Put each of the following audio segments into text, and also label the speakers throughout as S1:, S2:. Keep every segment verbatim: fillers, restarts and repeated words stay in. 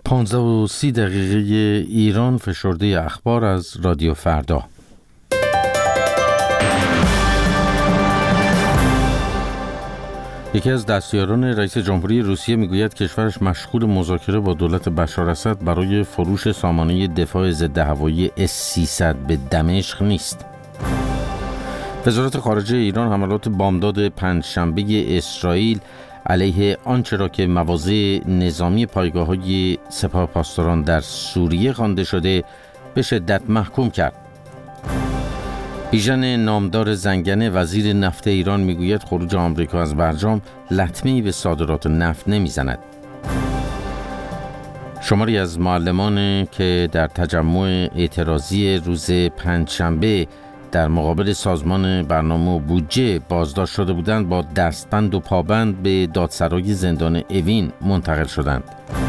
S1: پانزده و سی دقیقه ایران، فشرده اخبار از رادیو فردا. یکی از دستیاران رئیس جمهوری روسیه میگوید کشورش مشغول مذاکره با دولت بشار اسد برای فروش سامانه دفاع ضد هوایی اس سیصد به دمشق نیست. وزارت خارجه ایران حملات بامداد پنجشنبه اسرائیل علیه آنچه را که مواضع نظامی پایگاه‌های سپاه پاسداران در سوریه خوانده شده به شدت محکوم کرد. بیژن نامدار زنگنه وزیر نفت ایران میگوید خروج آمریکا از برجام لطمه‌ای به صادرات نفت نمیزند. شماری از معلمان که در تجمع اعتراضی روز پنجشنبه در مقابل سازمان برنامه و بودجه بازداشت شده بودند با دستبند و پابند به دادسرای زندان اوین منتقل شدند.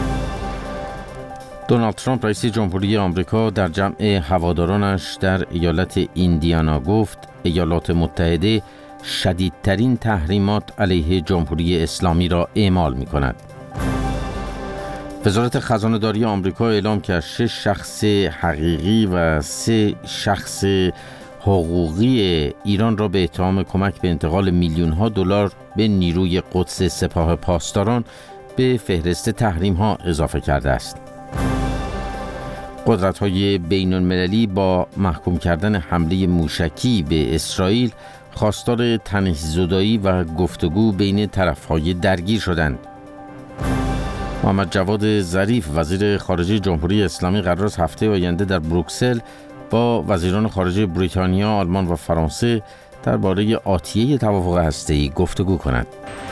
S1: دونالد ترامپ رئیس جمهوری آمریکا در جمع هوادارانش در ایالت ایندیانا گفت ایالات متحده شدیدترین تحریمات علیه جمهوری اسلامی را اعمال می کند. وزارت خزانه داری آمریکا اعلام کرد شش شخص حقیقی و سه شخص حقوقی ایران را به اتهام کمک به انتقال میلیون ها دلار به نیروی قدس سپاه پاسداران به فهرست تحریم ها اضافه کرده است. قدرت‌های بین‌المللی با محکوم کردن حمله موشکی به اسرائیل خواستار تنش‌زدایی و گفتگو بین طرف‌های درگیر شدند. محمد جواد ظریف وزیر خارجه جمهوری اسلامی قرار است هفته آینده در بروکسل با وزیران خارجه بریتانیا، آلمان و فرانسه درباره آتیه توافق هسته‌ای گفتگو کند.